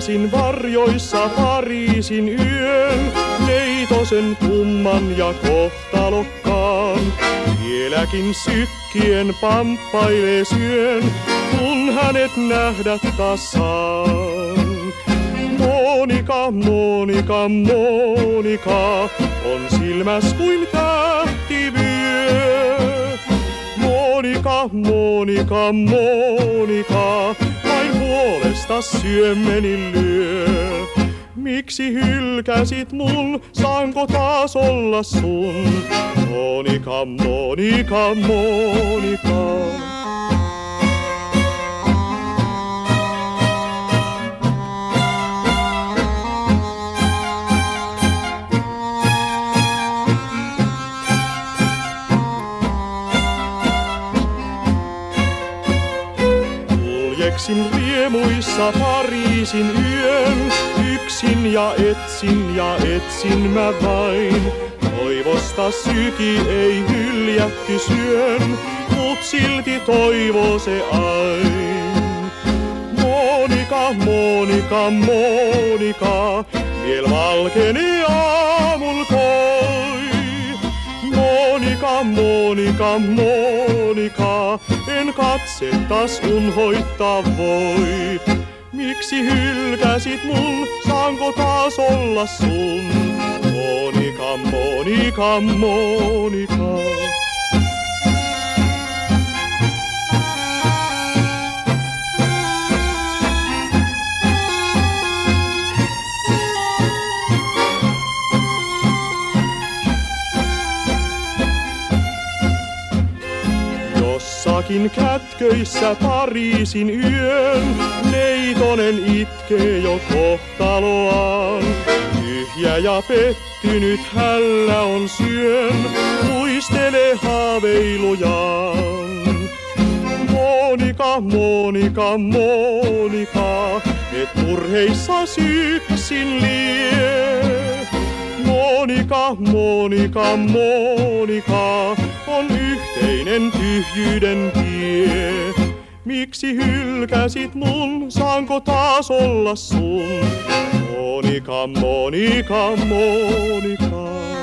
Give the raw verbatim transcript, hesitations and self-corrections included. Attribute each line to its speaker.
Speaker 1: vietin varjoissa Pariisin yön, neitosen tumman ja kohtalokkaan. Vieläkin sykkien pamppailee syön, kun hänet nähdä taas saan. Monika, Monika, Monika, on silmäs kuin tähtivyö. Monika, Monika, Monika, vain puolesta syömeni lyö. Miksi hylkäsit mun, saanko taas olla sun? Monika, Monika, Monika. Kuljeksin riemuissa Pariisin yön, yksin ja etsin ja etsin mä vain. Toivosta syki ei hyljätty syön, mut silti toivo se ain. Monika, Monika, Monika, viel valkeni aamul koi. Monika, Monika, Monika, en katsettas unhoittaa voi. Miksi hylkäsit mun, saanko taas olla sun? Monika, Monika, Monika. Jossakin kätköissä Pariisin yön, neitonen itkee jo kohtaloaan. Tyhjä ja pettynyt hällä on syön, muistelee haaveilujaan. Monika, Monika, Monika, et murheissa yksin lie. Monika, Monika, Monika, on yhteinen tyhjyyden tie. Miksi hylkäsit mun, saanko taas olla sun? Monika, Monika, Monika.